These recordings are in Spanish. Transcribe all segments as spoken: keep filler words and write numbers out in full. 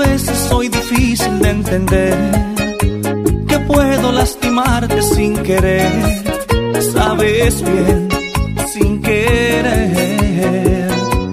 veces soy difícil de entender, que puedo lastimarte sin querer, sabes bien, sin querer.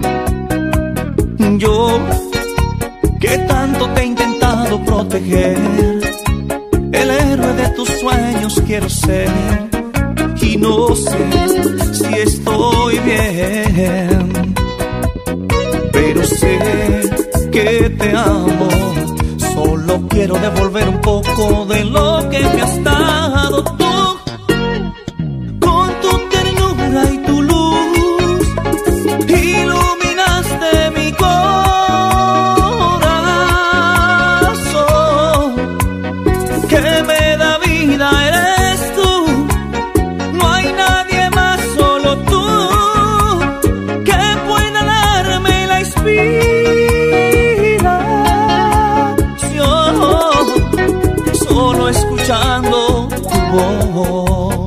Yo, que tanto te he intentado proteger, el héroe de tus sueños quiero ser, y no sé si estoy bien, pero sé que te amo. Solo quiero devolver un poco de lo que me has dado tú, con tu ternura y tu luz, iluminaste mi corazón, que me da vida eres tú, no hay nadie más, solo tú, que pueda darme la inspiración, solo escuchando tu voz.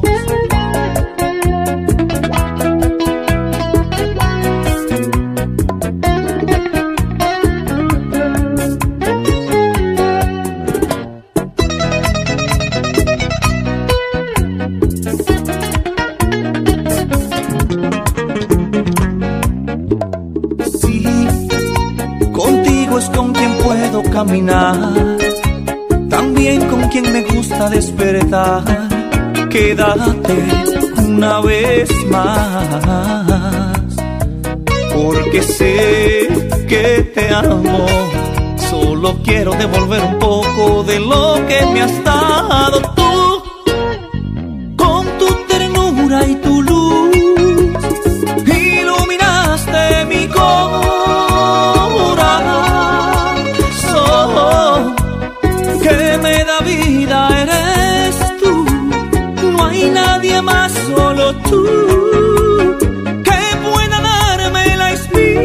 Sí, contigo es con quien puedo caminar, también con quien me gusta despertar. Quédate una vez más, porque sé que te amo. Solo quiero devolver un poco de lo que me has dado tú, con tu ternura y tu luz, iluminaste mi corazón, que me da vida eres tú, no hay nadie más, solo tú, que pueda darme la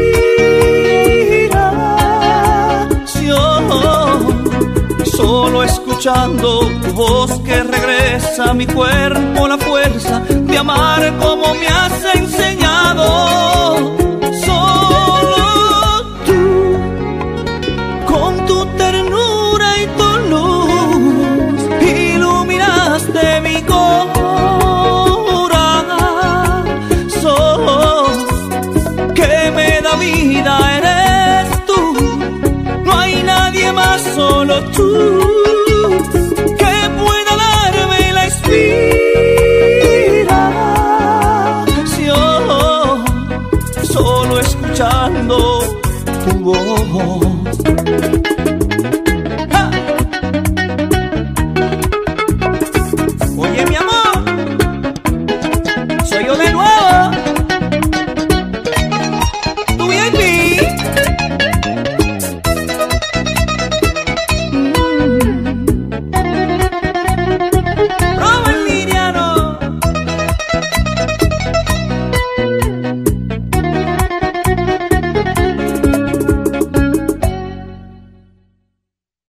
inspiración, solo escuchando tu voz que regresa a mi cuerpo la fuerza de amar como me has enseñado. Solo tú, con tu ternura y tu luz, iluminaste mi corazón, que me da vida eres tú, no hay nadie más, solo tú, que pueda darme la inspiración, solo escuchando tu voz.